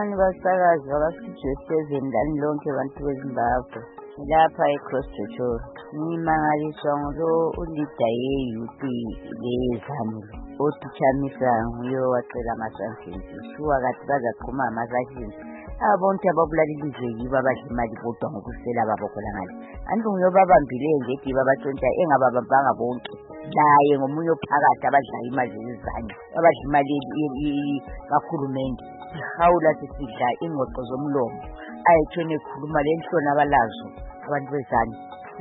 Sanibonani basakazi bakasijustice ezindani lonke abantu beZimbabwe. Lapha eCross Jojo. Ngimangaliswa ngulo ulida ye-UP lezanu. Otitshamisa nguye wacela amasansensi. Shuwa kathi bazaqhuma amasansensi. Abonke ababulala ilizwe yibo abadla imali kodwa ngokusela babokhola ngale. Anti nguye babambileyo ngethi babatshontsha engababambanga bonke. Laye ngomunye ophakathi abadla imali zezizanye. Abadla imali kahulumende. Hawula sisidla ingqoqo zomlomo. Ayetshone khuluma lenhloni abalazo abantu bezani.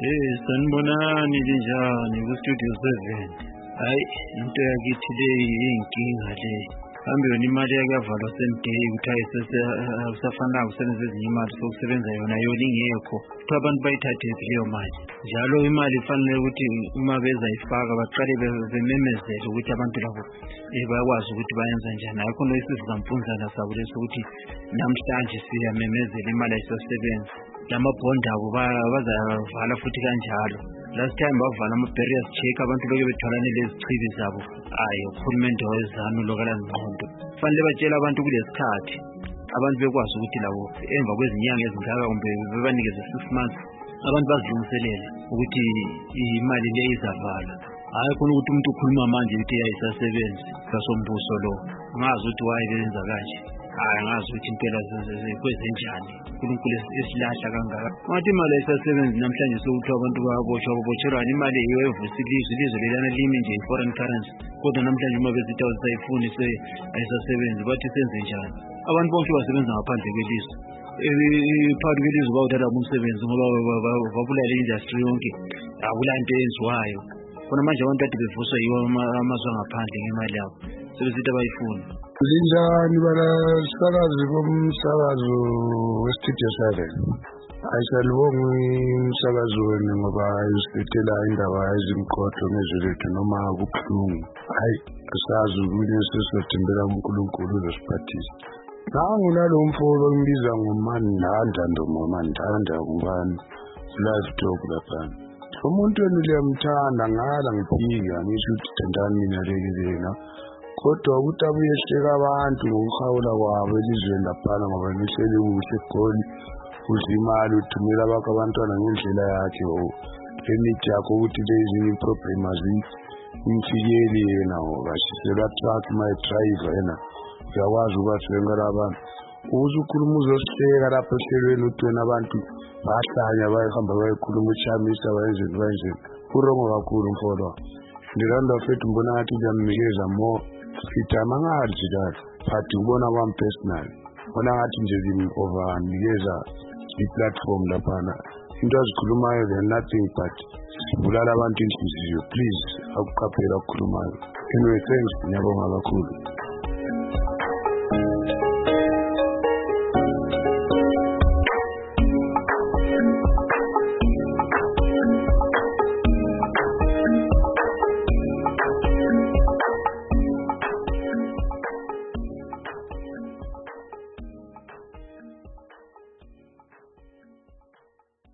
Sanibonani linjani ku-Studio 7. Hayi into yakithi le yinkinga le. Hambe yona imali yakavalwa semday ukuthi akusafanele ukusebenzisa ezinye imali sokusebenza yona ingekho. Kuthiwa abantu bayithathephi leyo mali. Njalo imali ifanele ukuthi uma bezayifaka baqale bememezele ukuthi abantu labo bayakwazi ukuthi bayenza njani. Akho isizampunzana sabo leso ukuthi namhlanje siyamemezela imali ayisasebenzi. Lamabhondi abo bazavala futhi kanjalo. Last time bavala ama-barriers check abantu beke bethwalane lezichibi zabo. Hayi uhulumende wezanu lokala ngqondo. Fanele batshela abantu kulesikhathi. Abantu bekwazi ukuthi labo emva kwezinyanga ezingaka kumbe bebanikeze 6 months abantu bazilungiselele ukuthi imali le izavala. Hayi khona ukuthi umuntu ukhuluma manje ukuthi ayisasebenzi kasombuso lo. Ngazi ukuthi wayebenza kanje. Hayi ngazi ukuthi impela kwezenjani. uNkulunkulu esilahla kangaka. Ngathi imali ayisasebenzi namhlanje sokuthi abantu babotshelwa imali yiyo evusa ilizwe lelana limi nje foreign currency. Kodwa namhlanje uma bezithi awusayifuni ayisasebenzi bathi senze njani? Abantu bonke basebenza ngaphandle kwelizwe. Phakathi kwelizwe bawuthatha umsebenzi ngoba babulala industry yonke. Akulanto eyenziwayo. Khona manje abantu bathi bevuswa yiwo amazwe ngaphandle ngemali yabo. Sebesithi abayifuni. Linjani balasakazi bomsakazo weStudio 7. Ayisalibongi umsakazo wenu ngoba usithela indaba ezimqotho nezwe lethu noma kubuhlungu. Hayi asazi ukuthi sesizothimbela uNkulunkulu uzosiphathisa. Nangunalo mfowabo ngibiza ngoMandanda ndoMandanda ngubani live talk lapha. Umuntu eniliyamthanda ngala ngiphika ngisho ukuthi thandani mina lekelena. Kodwa ukuthi abuyehleka abantu ngokuhawula kwabo elizweni laphana ngoba nihleli kuhle egoli udla imali uthumela abantwana ngendlela yakhe emithi yakho ukuthi lezi problem azimfikeli yena bashiselwa truck my driver yena uyakwazi ukubathengela abantu ukhuluma uzosihleka lapho ehlelweni uthi wena abantu bahlanya bayihamba bayikhuluma uchamisa bayenze kurongo kakhulu mfolo ndilanda futhi mbona ngathi uyamnikeza more fitama ngathi kahle but ubona kwami personal bona ngathi nje overnikeza i-platform laphana into azikhulumayo then nothing but bulala abantu inhliziyo please akuqaphela ukukhulumayo anyway thanks ngiyabonga kakhulu.